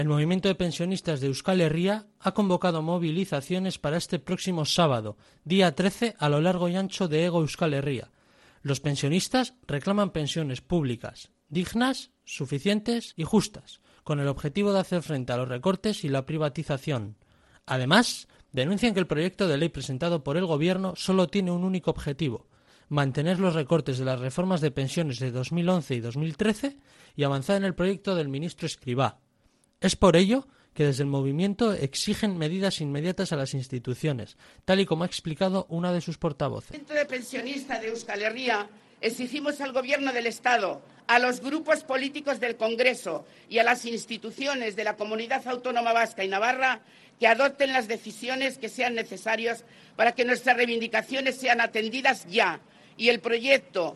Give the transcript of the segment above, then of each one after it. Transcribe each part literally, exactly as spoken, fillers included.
El movimiento de pensionistas de Euskal Herria ha convocado movilizaciones para este próximo sábado, día trece, a lo largo y ancho de Hego Euskal Herria. Los pensionistas reclaman pensiones públicas, dignas, suficientes y justas, con el objetivo de hacer frente a los recortes y la privatización. Además, denuncian que el proyecto de ley presentado por el Gobierno solo tiene un único objetivo: mantener los recortes de las reformas de pensiones de dos mil once y dos mil trece y avanzar en el proyecto del ministro Escrivá. Es por ello que desde el movimiento exigen medidas inmediatas a las instituciones, tal y como ha explicado una de sus portavoces. El movimiento de pensionistas de Euskal Herria exigimos al Gobierno del Estado, a los grupos políticos del Congreso y a las instituciones de la Comunidad Autónoma Vasca y Navarra que adopten las decisiones que sean necesarias para que nuestras reivindicaciones sean atendidas ya y el proyecto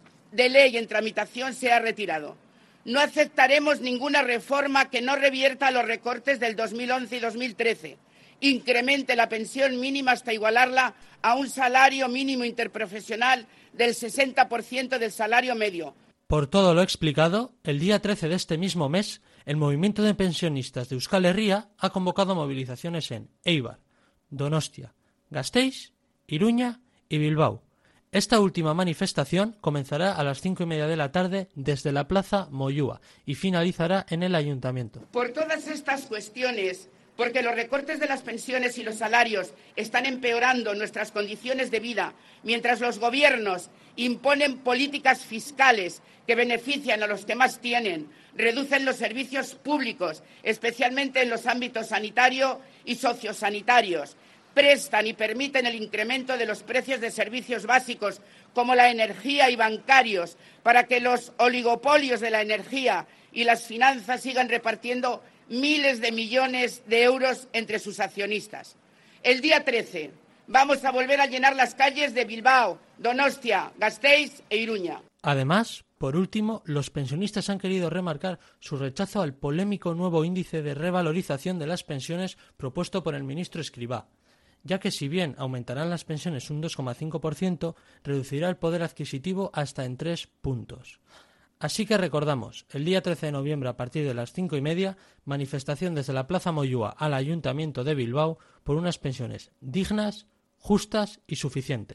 de ley en tramitación sea retirado. No aceptaremos ninguna reforma que no revierta los recortes del dos mil once y dos mil trece, incremente la pensión mínima hasta igualarla a un salario mínimo interprofesional del sesenta por ciento del salario medio. Por todo lo explicado, el día trece de este mismo mes, el movimiento de pensionistas de Euskal Herria ha convocado movilizaciones en Eibar, Donostia, Gasteiz, Iruña y Bilbao. Esta última manifestación comenzará a las cinco y media de la tarde desde la Plaza Moyúa y finalizará en el Ayuntamiento. Por todas estas cuestiones, porque los recortes de las pensiones y los salarios están empeorando nuestras condiciones de vida, mientras los gobiernos imponen políticas fiscales que benefician a los que más tienen, reducen los servicios públicos, especialmente en los ámbitos sanitario y sociosanitarios, prestan y permiten el incremento de los precios de servicios básicos como la energía y bancarios para que los oligopolios de la energía y las finanzas sigan repartiendo miles de millones de euros entre sus accionistas. El día trece vamos a volver a llenar las calles de Bilbao, Donostia, Gasteiz e Iruña. Además, por último, los pensionistas han querido remarcar su rechazo al polémico nuevo índice de revalorización de las pensiones propuesto por el ministro Escrivá, ya que si bien aumentarán las pensiones un dos coma cinco por ciento, reducirá el poder adquisitivo hasta en tres puntos. Así que recordamos, el día trece de noviembre a partir de las cinco y media, manifestación desde la Plaza Moyúa al Ayuntamiento de Bilbao por unas pensiones dignas, justas y suficientes.